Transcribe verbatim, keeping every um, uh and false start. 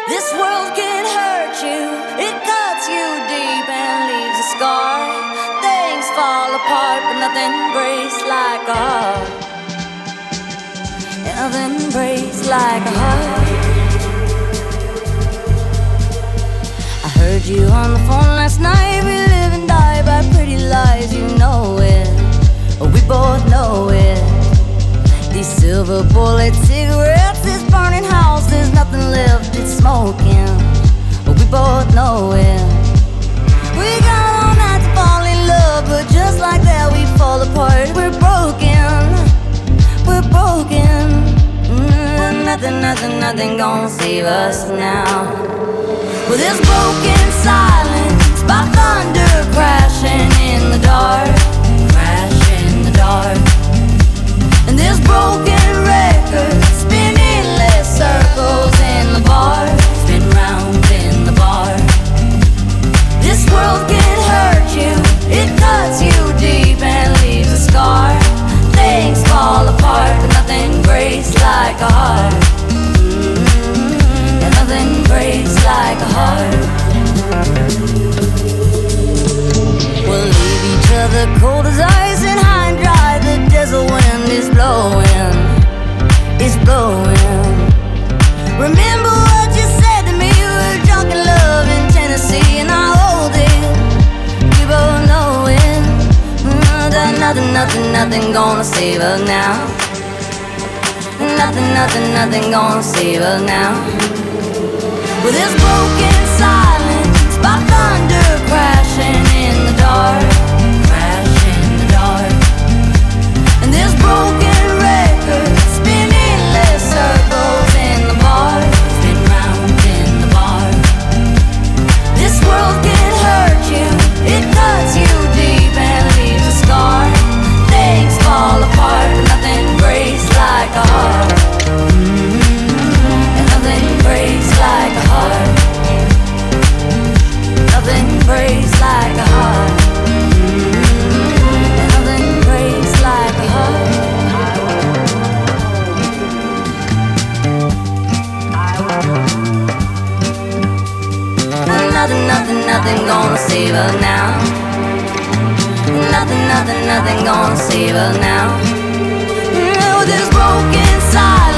This world can hurt you, it cuts you deep and leaves a scar. Things fall apart, but nothing breaks like a heart. Nothing breaks like a heart. I heard you on the phone last night. We live and die by pretty lies, you know it. We both know it. These silver bullet cigarettes, this burning house, there's nothing left, it's smoking. We both know it. We got all night to fall in love, but just like that we fall apart. We're broken, we're broken. mm, Nothing, nothing, nothing gonna save us now. Well, there's broken silence by thunder crashing in the dark, crash in the dark. And there's broken records spinning endless circles in the bar, spin round in the bar. This world can hurt you, it cuts you deep and leaves a scar. Things fall apart, but nothing breaks like a heart. mm-hmm. And nothing breaks like a heart. We'll leave each other cold as ice and high and dry. The desert wind is blowing, it's blowing. Remember what you said to me? We were drunk in love in Tennessee, and I hold it. We both know it. mm, That nothing, nothing, nothing gonna save us now. Nothing, nothing, nothing gonna save us now. Well, there's broken silence by thunder crashing in the dark, crash in the dark. And there's broken records spinning endless circles in the bar, spin round in the bar. This world can hurt you, it cuts you deep and leaves a scar. Things fall apart, but nothing breaks like a heart. mm-hmm. And nothing breaks like a heart. Nothing breaks like a heart. mm-hmm. And nothing breaks like a heart. Nothing, nothing, nothing gonna save us now. Nothing, nothing, nothing gonna save us now. Oh, there's broken silence